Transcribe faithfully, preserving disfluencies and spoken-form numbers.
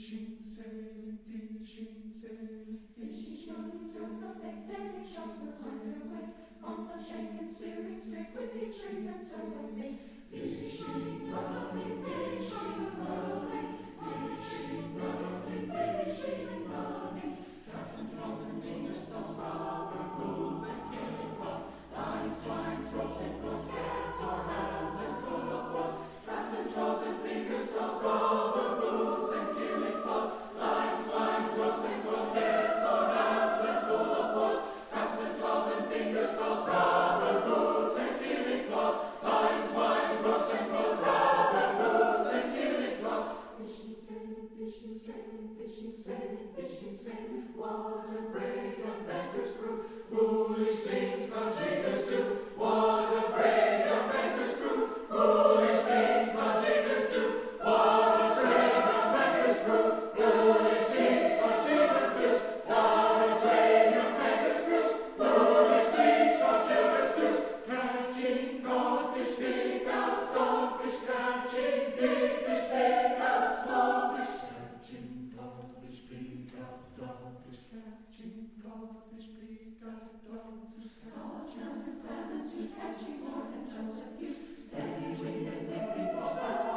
fishing, sailing, fishing, sailing, Fishing, shooting, silk, the bait, sailing, shelters underway. On the shaking, steering straight with the trees and so bait. Fishing, shooting, totally sailing, shooting away. Fishing, sailing, fishing, and darning. Traps and draws and finger stones, rubber boots and killing cloths. Lines, twines, ropes and cords, cats or hands and full of boards. Traps and draws and finger stones, rubber boots and killing cloths. Lines, twines, ropes and cords, cats or hands and full of boards. Traps and draws and finger stones, rubber boots and killing cloths. Lines, twines, ropes and cords, rubber boots and killing cloths. Fishing, sailing, fishing, sailing, fishing, sailing, fishing, sailing. What a brave young banker's crew. Foolish things conjigers do. What a brave young banker's crew. Foolish things conjigers do. What a brave young banker's crew. Foolish things conjigers do. What a brave young banker's crew. Foolish things conjigers do. Catching goldfish, big out, goldfish, catching big fish, big out, small fish. Catching goldfish, big out, goldfish, catching goldfish, big out, goldfish. Oh, sound and salmon too, catching more than just a few. Steady wind and thinking for